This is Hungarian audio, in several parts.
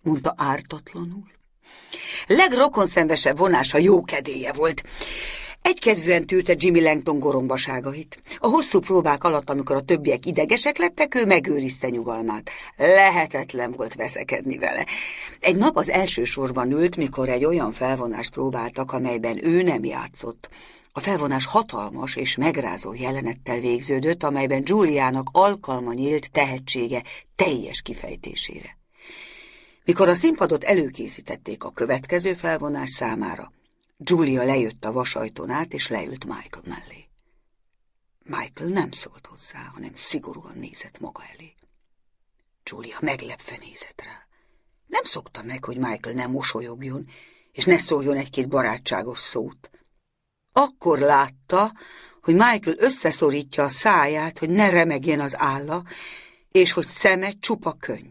mondta ártatlanul. Legrokonszenvesebb vonása jókedélye volt. Egykedvűen tűrte Jimmy Langton gorombaságait. A hosszú próbák alatt, amikor a többiek idegesek lettek, ő megőrizte nyugalmát. Lehetetlen volt veszekedni vele. Egy nap az első sorban ült, mikor egy olyan felvonást próbáltak, amelyben ő nem játszott. A felvonás hatalmas és megrázó jelenettel végződött, amelyben Juliának alkalma nyílt tehetsége teljes kifejtésére. Mikor a színpadot előkészítették a következő felvonás számára, Julia lejött a vasajtón át, és leült Michael mellé. Michael nem szólt hozzá, hanem szigorúan nézett maga elé. Julia meglepve nézett rá. Nem szokta meg, hogy Michael ne mosolyogjon, és ne szóljon egy-két barátságos szót. Akkor látta, hogy Michael összeszorítja a száját, hogy ne remegjen az álla, és hogy szeme csupa könny.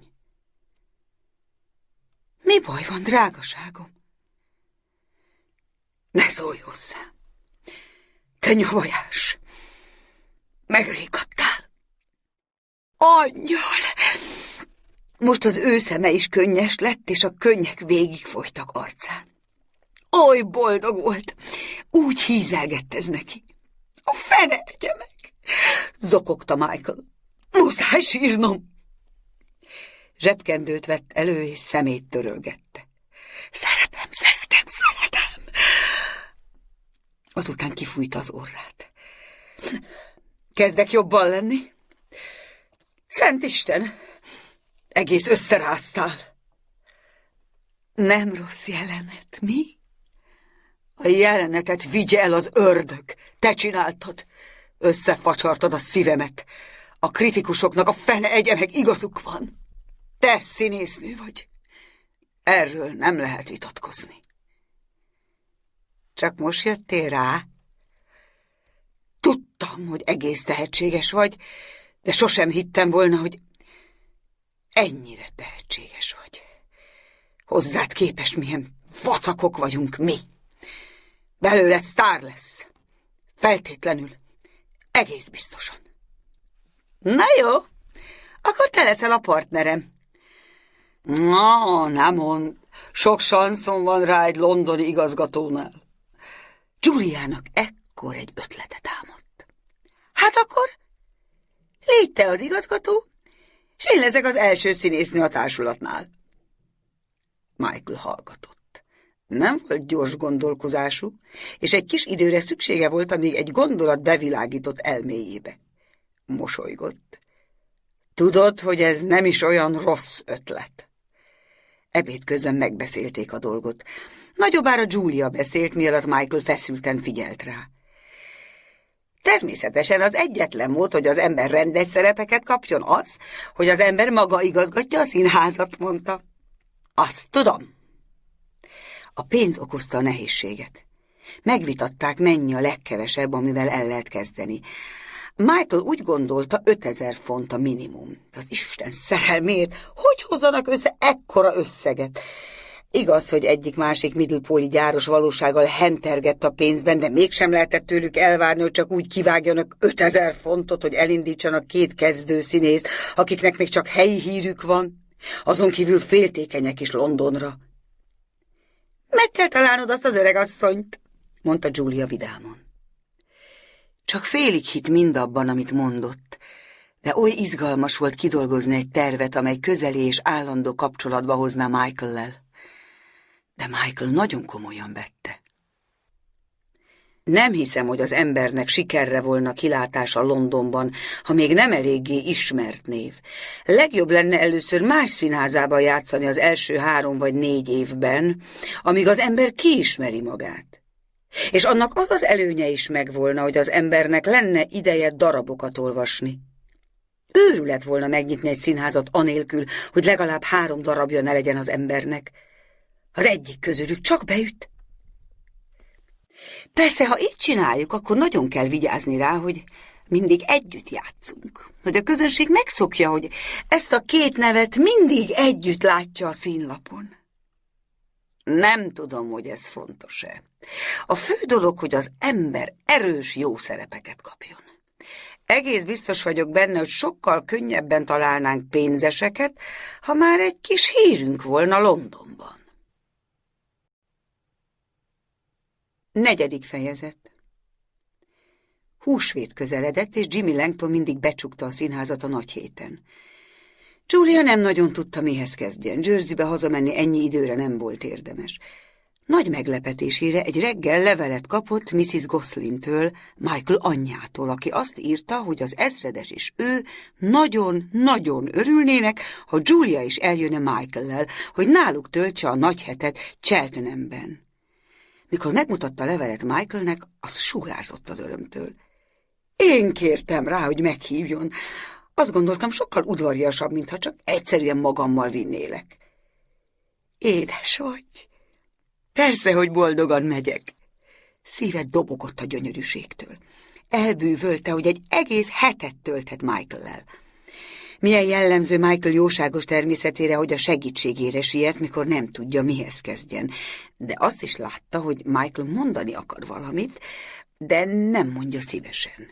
Mi baj van, drágaságom? Ne szólj hozzám! Te nyavajás! Megrékadtál! Angyal! Most az ő szeme is könnyes lett, és a könnyek végigfolytak arcán. Oly boldog volt! Úgy hízelgett ez neki. A fene egye meg! Zokogta Michael. Muszáj sírnom! Zsebkendőt vett elő, és szemét törölgette. Szeretem, szeretem, szeretem! Azután kifújta az orrát. Kezdek jobban lenni? Szent Isten! Egész összeráztál. Nem rossz jelenet, mi? A jelenetet vigye el az ördög. Te csináltad. Összefacsartad a szívemet. A kritikusoknak a fene egye meg igazuk van. Te színésznő vagy. Erről nem lehet vitatkozni. Csak most jöttél rá? Tudtam, hogy egész tehetséges vagy, de sosem hittem volna, hogy ennyire tehetséges vagy. Hozzád képest milyen vacakok vagyunk mi. Belőled sztár lesz. Feltétlenül. Egész biztosan. Na jó, akkor te leszel a partnerem. Na, nem mond. Sok sanszon van rá egy londoni igazgatónál. Juliának ekkor egy ötlete támadt. Hát akkor légy te az igazgató, és én leszek az első színésznő a társulatnál. Michael hallgatott. Nem volt gyors gondolkozású, és egy kis időre szüksége volt, amíg egy gondolat bevilágított elméjébe. Mosolygott. Tudod, hogy ez nem is olyan rossz ötlet. Ebéd közben megbeszélték a dolgot. Nagyobbára Julia beszélt, mielőtt Michael feszülten figyelt rá. Természetesen az egyetlen mód, hogy az ember rendes szerepeket kapjon, az, hogy az ember maga igazgatja a színházat, mondta. Azt tudom. A pénz okozta a nehézséget. Megvitatták, mennyi a legkevesebb, amivel el lehet kezdeni. Michael úgy gondolta, 5000 font a minimum. Az Isten szerelmért, hogy hozzanak össze ekkora összeget? Igaz, hogy egyik-másik Middlepoli gyáros valósággal hentergett a pénzben, de mégsem lehetett tőlük elvárni, hogy csak úgy kivágjanak 5000 fontot, hogy elindítsanak 2 kezdőszínészt, akiknek még csak helyi hírük van. Azon kívül féltékenyek is Londonra. Meg kell találnod azt az öregasszonyt, mondta Julia vidáman. Csak félig hitt mindabban, amit mondott, de oly izgalmas volt kidolgozni egy tervet, amely közeli és állandó kapcsolatba hozná Michael-lel. De Michael nagyon komolyan vette. Nem hiszem, hogy az embernek sikerre volna kilátása Londonban, ha még nem eléggé ismert név. Legjobb lenne először más színházában játszani az első 3 vagy 4 évben, amíg az ember kiismeri magát. És annak az az előnye is megvolna, hogy az embernek lenne ideje darabokat olvasni. Őrület volna megnyitni egy színházat anélkül, hogy legalább 3 darabja ne legyen az embernek. Az egyik közülük csak beüt. Persze, ha így csináljuk, akkor nagyon kell vigyázni rá, hogy mindig együtt játszunk. Hogy a közönség megszokja, hogy ezt a 2 nevet mindig együtt látja a színlapon. Nem tudom, hogy ez fontos-e. A fő dolog, hogy az ember erős, jó szerepeket kapjon. Egész biztos vagyok benne, hogy sokkal könnyebben találnánk pénzeseket, ha már egy kis hírünk volna Londonban. 4. fejezet. Húsvét közeledett, és Jimmy Langton mindig becsukta a színházat a nagy héten. Julia nem nagyon tudta, mihez kezdjen. Jerseybe hazamenni ennyi időre nem volt érdemes. Nagy meglepetésére egy reggel levelet kapott Mrs. Goslintől, Michael anyjától, aki azt írta, hogy az ezredes és ő nagyon-nagyon örülnének, ha Julia is eljönne Michaellel, hogy náluk töltse a nagy hetet Cheltenhamben. Mikor megmutatta a levelet Michaelnek, az sugárzott az örömtől. Én kértem rá, hogy meghívjon. Azt gondoltam, sokkal udvariasabb, mintha csak egyszerűen magammal vinnélek. Édes vagy. Persze, hogy boldogan megyek. Szíve dobogott a gyönyörűségtől. Elbűvölte, hogy egy egész hetet tölthet Michaellel. Milyen jellemző Michael jóságos természetére, hogy a segítségére siet, mikor nem tudja, mihez kezdjen. De azt is látta, hogy Michael mondani akar valamit, de nem mondja szívesen.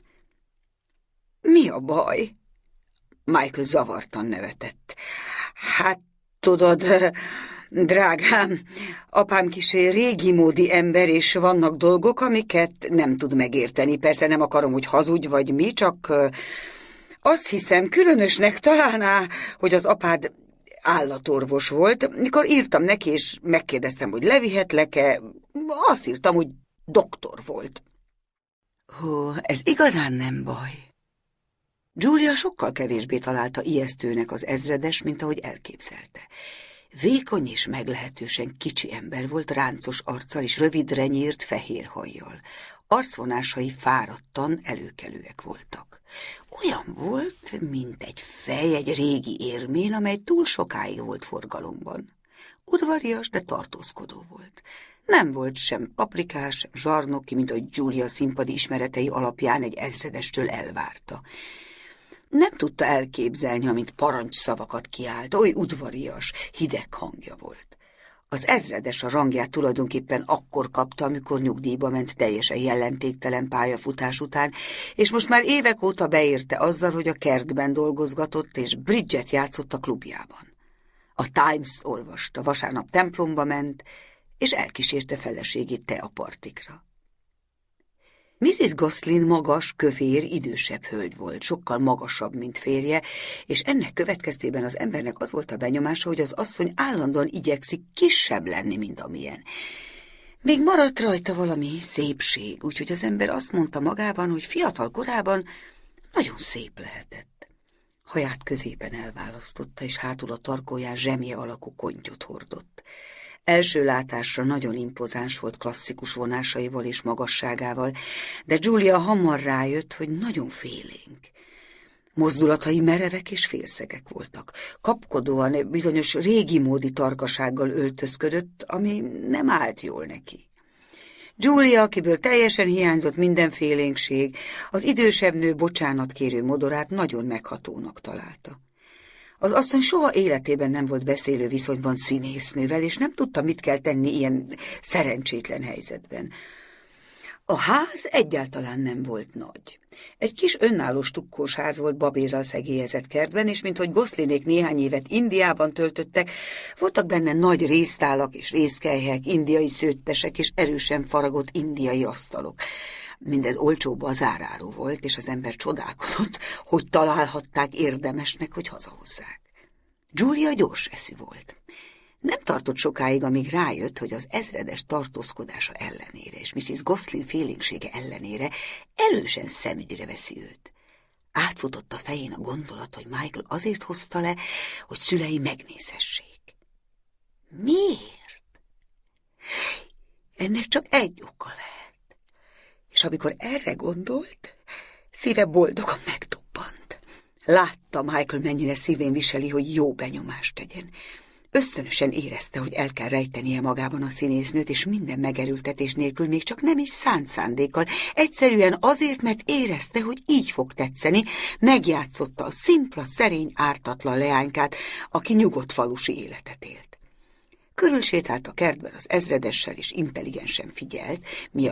Mi a baj? Michael zavartan nevetett. Hát, tudod, drágám, apám kisé régi módi ember, és vannak dolgok, amiket nem tud megérteni. Persze nem akarom, hogy hazudj vagy mi, csak azt hiszem, különösnek találná, hogy az apád állatorvos volt. Mikor írtam neki, és megkérdeztem, hogy levihetlek-e, azt írtam, hogy doktor volt. Hú, ez igazán nem baj. Julia sokkal kevésbé találta ijesztőnek az ezredes, mint ahogy elképzelte. Vékony és meglehetősen kicsi ember volt, ráncos arccal és rövidre nyírt fehér hajjal. Arcvonásai fáradtan előkelőek voltak. Olyan volt, mint egy fej egy régi érmén, amely túl sokáig volt forgalomban. Udvarias, de tartózkodó volt. Nem volt sem paprikás, sem zsarnoki, mint ahogy Julia színpadi ismeretei alapján egy ezredestől elvárta. Nem tudta elképzelni, amint parancsszavakat kiált, oly udvarias, hideg hangja volt. Az ezredes a rangját tulajdonképpen akkor kapta, amikor nyugdíjba ment teljesen jelentéktelen pályafutás után, és most már évek óta beérte azzal, hogy a kertben dolgozgatott, és bridget játszott a klubjában. A Times-t olvasta, vasárnap templomba ment, és elkísérte feleségét teapartikra. Mrs. Goslin magas, kövér, idősebb hölgy volt, sokkal magasabb, mint férje, és ennek következtében az embernek az volt a benyomása, hogy az asszony állandóan igyekszik kisebb lenni, mint amilyen. Még maradt rajta valami szépség, úgyhogy az ember azt mondta magában, hogy fiatal korában nagyon szép lehetett. Haját középen elválasztotta, és hátul a tarkóján zsemje alakú kontyot hordott. Első látásra nagyon impozáns volt klasszikus vonásaival és magasságával, de Julia hamar rájött, hogy nagyon félénk. Mozdulatai merevek és félszegek voltak. Kapkodóan bizonyos régi módi tarkasággal öltözködött, ami nem állt jól neki. Julia, akiből teljesen hiányzott minden félénkség, az idősebb nő bocsánatkérő modorát nagyon meghatónak találta. Az asszony soha életében nem volt beszélő viszonyban színésznővel, és nem tudta, mit kell tenni ilyen szerencsétlen helyzetben. A ház egyáltalán nem volt nagy. Egy kis önálló stukkós ház volt babérral szegélyezett kertben, és minthogy Goslinék néhány évet Indiában töltöttek, voltak benne nagy réztálak és rézkelyhek, indiai szőttesek és erősen faragott indiai asztalok. Mindez olcsó bazáráró volt, és az ember csodálkozott, hogy találhatták érdemesnek, hogy hazahozzák. Julia gyors eszű volt. Nem tartott sokáig, amíg rájött, hogy az ezredes tartózkodása ellenére és Mrs. Goslin félénksége ellenére erősen szemügyre veszi őt. Átfutott a fején a gondolat, hogy Michael azért hozta le, hogy szülei megnézhessék. Miért? Ennek csak egy oka lehet. És amikor erre gondolt, szíve boldogan megdobbant. Látta Michael, mennyire szívén viseli, hogy jó benyomást tegyen. Ösztönösen érezte, hogy el kell rejtenie magában a színésznőt, és minden megerőltetés nélkül, még csak nem is szánt szándékkal. Egyszerűen azért, mert érezte, hogy így fog tetszeni, megjátszotta a szimpla, szerény, ártatlan leánykát, aki nyugodt falusi életet élt. Körülsétált a kertben az ezredessel, és intelligensen figyelt, mi a